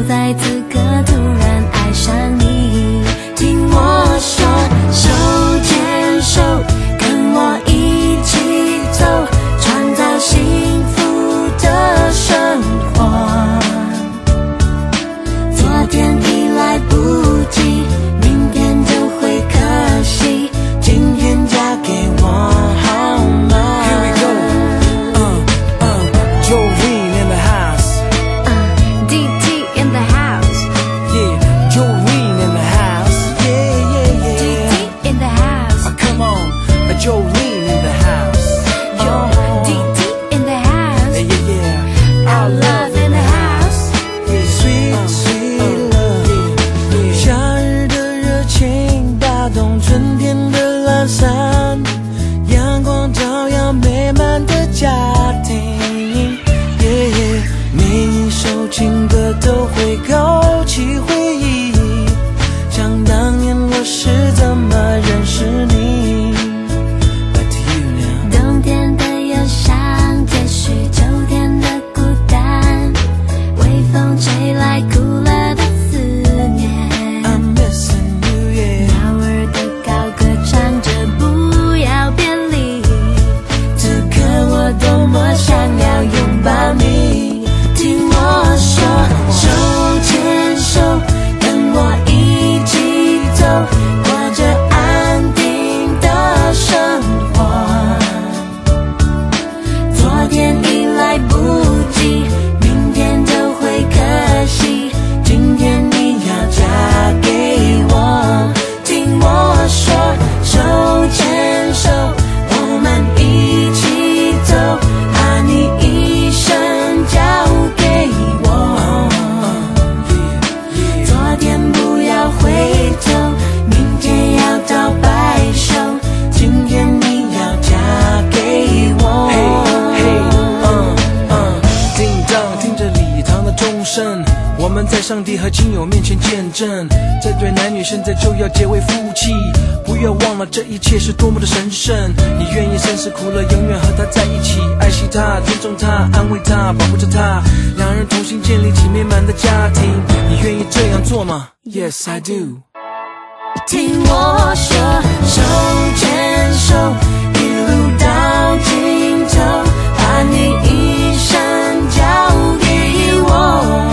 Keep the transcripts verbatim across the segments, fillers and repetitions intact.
在此刻突然爱上你。听我说，手牵手，跟我一起走，创造幸福的生活。昨天已来不及，明天就会可惜，今天嫁给我好吗？ Here we go, uh, uh, Jolene in the house, uh, D T in the house, yeah, Jolene in the house, yeah, yeah, yeah, D T in the house, uh, come on, uh, Jolene in the house, yo, uh, D T in the house, yeah, yeah, yeah, our love in the house, yeah, sweet, uh, sweet love, yeah, yeah. 夏日的热情打动春天的懒散，阳光照耀美满的家庭， yeah, yeah. 每一首情歌都会勾起回忆，想当年我是怎么认识你。 Back to you now. 冬天的忧伤接续秋天的孤单，微风吹来哭了的思念， I'm missing you, yeah. 鸟儿的高歌唱着不要别离，此刻我多么想要拥抱你。听我说，手牵手，跟我一起走，过着安定的生活。昨天已来不及，明天就会可惜，今天你要嫁给我。听我说，手牵手，我们一起走，把你一生交给我。昨天不要回头，明天要到白首，今天你要嫁给我。 嘿嘿，嗯嗯，叮当，听着礼堂的钟声，我们在上帝和亲友面前见证，这对男女现在就要结为夫妻。不要忘了这一切是多么的神圣，你愿意生死苦乐永远和他在一起，爱惜他，尊重他，安慰他，保护着他，两人同心建立起美满的家庭，你愿意这样做吗？ Yes, I do。 听我说，手牵手，一路到尽头，把你一生交给我。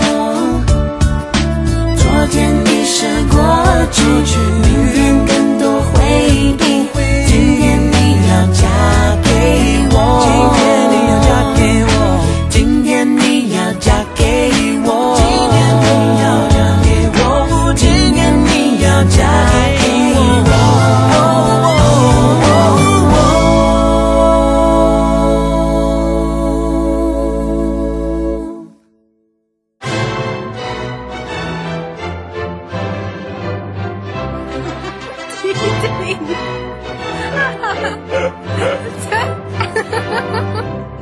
昨天已是过去，明天更多回忆，今天你要嫁给我。今天你要嫁给我，今天你要嫁给我，今天你要嫁给我，今天你要嫁给我。 哈哈哈哈哈！